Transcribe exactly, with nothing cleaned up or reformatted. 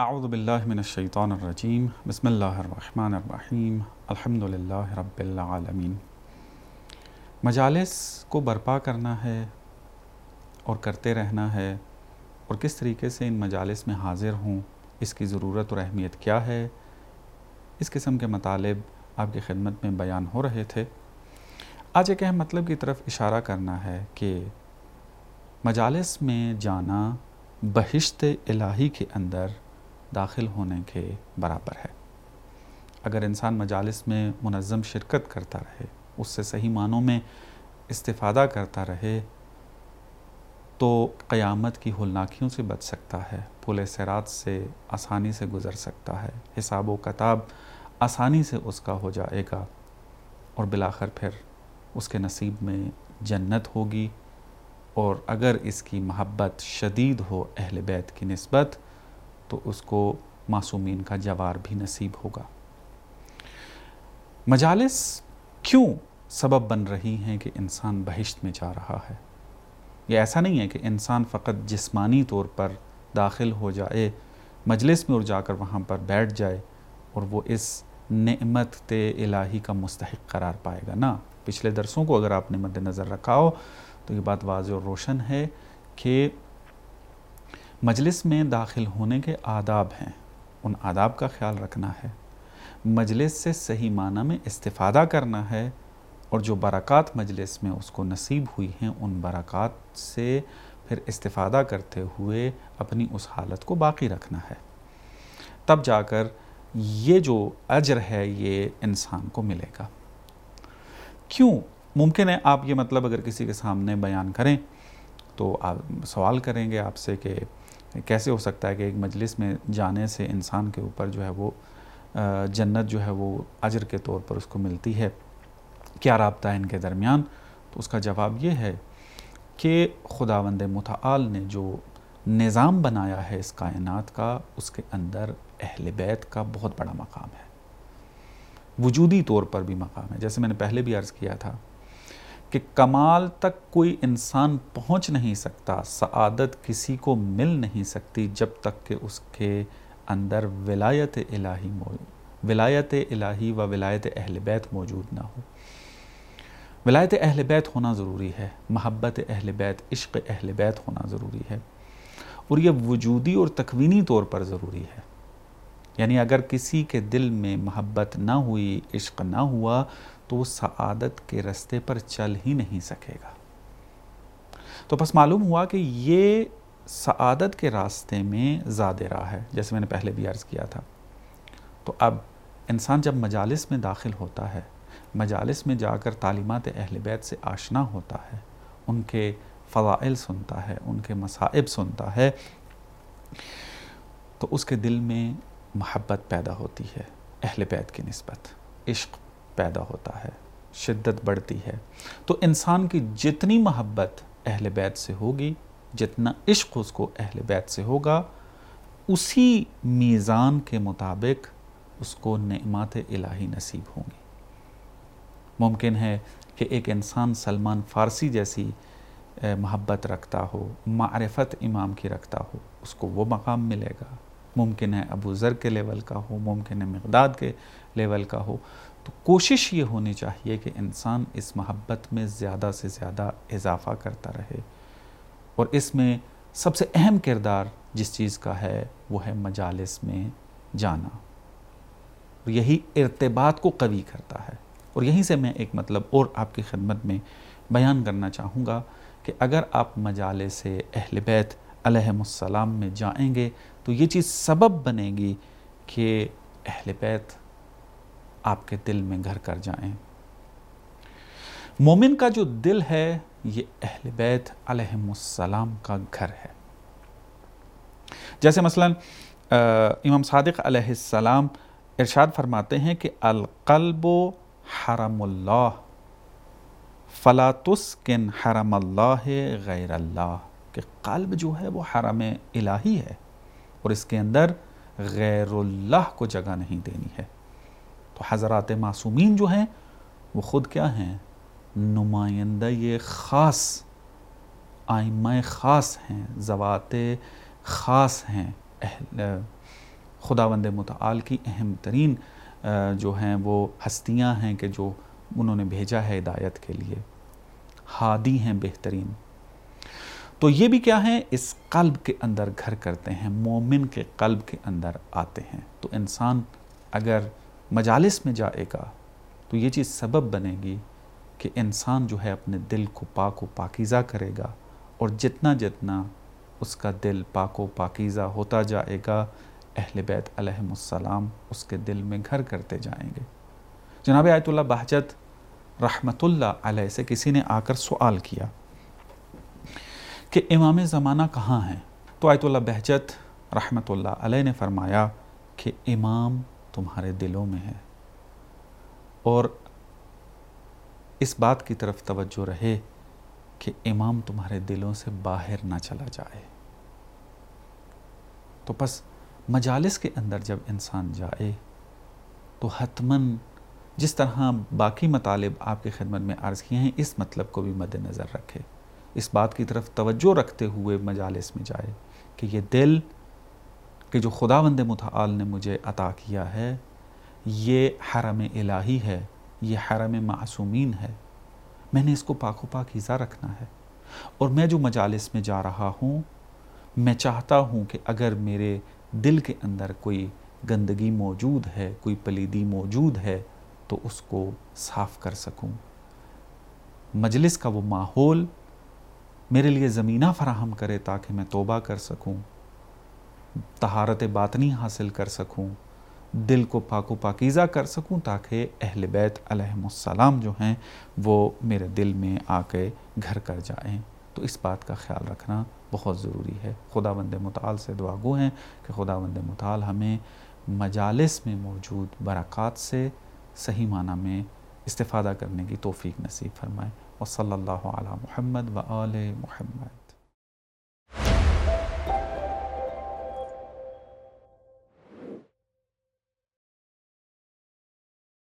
اعوذ باللہ من الشیطان الرجیم بسم اللہ الرحمن الرحیم الحمد للہ رب العالمین۔ مجالس کو برپا کرنا ہے اور کرتے رہنا ہے، اور کس طریقے سے ان مجالس میں حاضر ہوں، اس کی ضرورت اور اہمیت کیا ہے، اس قسم کے مطالب آپ کی خدمت میں بیان ہو رہے تھے۔ آج ایک اہم مطلب کی طرف اشارہ کرنا ہے کہ مجالس میں جانا بہشت الہی کے اندر داخل ہونے کے برابر ہے۔ اگر انسان مجالس میں منظم شرکت کرتا رہے، اس سے صحیح معنوں میں استفادہ کرتا رہے، تو قیامت کی ہولناکیوں سے بچ سکتا ہے، پل صراط سے آسانی سے گزر سکتا ہے، حساب و کتاب آسانی سے اس کا ہو جائے گا، اور بالآخر پھر اس کے نصیب میں جنت ہوگی، اور اگر اس کی محبت شدید ہو اہل بیت کی نسبت تو اس کو معصومین کا جوار بھی نصیب ہوگا۔ مجالس کیوں سبب بن رہی ہیں کہ انسان بہشت میں جا رہا ہے؟ یہ ایسا نہیں ہے کہ انسان فقط جسمانی طور پر داخل ہو جائے مجلس میں اور جا کر وہاں پر بیٹھ جائے اور وہ اس نعمت الہی کا مستحق قرار پائے گا۔ نہ، پچھلے درسوں کو اگر آپ نے مد نظر رکھا ہو تو یہ بات واضح اور روشن ہے کہ مجلس میں داخل ہونے کے آداب ہیں، ان آداب کا خیال رکھنا ہے، مجلس سے صحیح معنی میں استفادہ کرنا ہے، اور جو برکات مجلس میں اس کو نصیب ہوئی ہیں ان برکات سے پھر استفادہ کرتے ہوئے اپنی اس حالت کو باقی رکھنا ہے، تب جا کر یہ جو اجر ہے یہ انسان کو ملے گا۔ کیوں؟ ممکن ہے آپ یہ مطلب اگر کسی کے سامنے بیان کریں تو آپ سوال کریں گے آپ سے کہ کیسے ہو سکتا ہے کہ ایک مجلس میں جانے سے انسان کے اوپر جو ہے وہ جنت جو ہے وہ اجر کے طور پر اس کو ملتی ہے، کیا رابطہ ہے ان کے درمیان؟ تو اس کا جواب یہ ہے کہ خداوند متعال نے جو نظام بنایا ہے اس کائنات کا، اس کے اندر اہل بیت کا بہت بڑا مقام ہے، وجودی طور پر بھی مقام ہے۔ جیسے میں نے پہلے بھی عرض کیا تھا کہ کمال تک کوئی انسان پہنچ نہیں سکتا، سعادت کسی کو مل نہیں سکتی جب تک کہ اس کے اندر ولایت الہی موجود ولایت الہی و ولایت اہل بیت موجود نہ ہو۔ ولایت اہل بیت ہونا ضروری ہے، محبت اہل بیت، عشق اہل بیت ہونا ضروری ہے، اور یہ وجودی اور تکوینی طور پر ضروری ہے۔ یعنی اگر کسی کے دل میں محبت نہ ہوئی، عشق نہ ہوا، تو وہ سعادت کے رستے پر چل ہی نہیں سکے گا۔ تو پس معلوم ہوا کہ یہ سعادت کے راستے میں زاد راہ ہے، جیسے میں نے پہلے بھی عرض کیا تھا۔ تو اب انسان جب مجالس میں داخل ہوتا ہے، مجالس میں جا کر تعلیمات اہل بیت سے آشنا ہوتا ہے، ان کے فضائل سنتا ہے، ان کے مصائب سنتا ہے، تو اس کے دل میں محبت پیدا ہوتی ہے اہل بیت کی نسبت، عشق پیدا ہوتا ہے، شدت بڑھتی ہے۔ تو انسان کی جتنی محبت اہل بیت سے ہوگی، جتنا عشق اس کو اہل بیت سے ہوگا، اسی میزان کے مطابق اس کو نعمات الہی نصیب ہوں گی۔ ممکن ہے کہ ایک انسان سلمان فارسی جیسی محبت رکھتا ہو، معرفت امام کی رکھتا ہو، اس کو وہ مقام ملے گا، ممکن ہے ابو ذر کے لیول کا ہو، ممکن ہے مقداد کے لیول کا ہو۔ تو کوشش یہ ہونی چاہیے کہ انسان اس محبت میں زیادہ سے زیادہ اضافہ کرتا رہے، اور اس میں سب سے اہم کردار جس چیز کا ہے وہ ہے مجالس میں جانا، یہی ارتباط کو قوی کرتا ہے۔ اور یہیں سے میں ایک مطلب اور آپ کی خدمت میں بیان کرنا چاہوں گا کہ اگر آپ مجالس اہل بیت علیہم السلام میں جائیں گے تو یہ چیز سبب بنے گی کہ اہل بیت آپ کے دل میں گھر کر جائیں۔ مومن کا جو دل ہے یہ اہل بیت علیہم السلام کا گھر ہے۔ جیسے مثلا امام صادق علیہ السلام ارشاد فرماتے ہیں کہ القلب حرم اللہ فلا تسکن حرم اللہ غیر اللہ، کہ قلب جو ہے وہ حرم الہی ہے اور اس کے اندر غیر اللہ کو جگہ نہیں دینی ہے۔ تو حضرات معصومین جو ہیں وہ خود کیا ہیں؟ نمائندہ یہ خاص آئمہ خاص ہیں، ذوات خاص ہیں، اہل خداوند متعال کی اہم ترین جو ہیں وہ ہستیاں ہیں کہ جو انہوں نے بھیجا ہے ہدایت کے لیے، ہادی ہیں بہترین۔ تو یہ بھی کیا ہیں، اس قلب کے اندر گھر کرتے ہیں، مومن کے قلب کے اندر آتے ہیں۔ تو انسان اگر مجالس میں جائے گا تو یہ چیز سبب بنے گی کہ انسان جو ہے اپنے دل کو پاک و پاکیزہ کرے گا، اور جتنا جتنا اس کا دل پاک و پاکیزہ ہوتا جائے گا، اہل بیت علیہم السلام اس کے دل میں گھر کرتے جائیں گے۔ جناب آیت اللہ بہجت رحمت اللہ علیہ سے کسی نے آ کر سوال کیا کہ امام زمانہ کہاں ہیں؟ تو آیت اللہ بہجت رحمت اللہ علیہ نے فرمایا کہ امام تمہارے دلوں میں ہے، اور اس بات کی طرف توجہ رہے کہ امام تمہارے دلوں سے باہر نہ چلا جائے۔ تو پس مجالس کے اندر جب انسان جائے تو حتماً جس طرح باقی مطالب آپ کی خدمت میں عرض کیے ہیں، اس مطلب کو بھی مد نظر رکھے، اس بات کی طرف توجہ رکھتے ہوئے مجالس میں جائے کہ یہ دل کہ جو خداوند متعال نے مجھے عطا کیا ہے، یہ حرم الہی ہے، یہ حرم معصومین ہے، میں نے اس کو پاک و پاکیزہ رکھنا ہے، اور میں جو مجالس میں جا رہا ہوں میں چاہتا ہوں کہ اگر میرے دل کے اندر کوئی گندگی موجود ہے، کوئی پلیدی موجود ہے تو اس کو صاف کر سکوں، مجلس کا وہ ماحول میرے لیے زمینہ فراہم کرے تاکہ میں توبہ کر سکوں، طہارت باطنی حاصل کر سکوں، دل کو پاک و پاکیزہ کر سکوں، تاکہ اہل بیت علیہم السلام جو ہیں وہ میرے دل میں آ کے گھر کر جائیں۔ تو اس بات کا خیال رکھنا بہت ضروری ہے۔ خداوند متعال سے دعا گو ہیں کہ خداوند متعال ہمیں مجالس میں موجود برکات سے صحیح معنی میں استفادہ کرنے کی توفیق نصیب فرمائے۔ وصلی اللہ علی محمد و آل محمد۔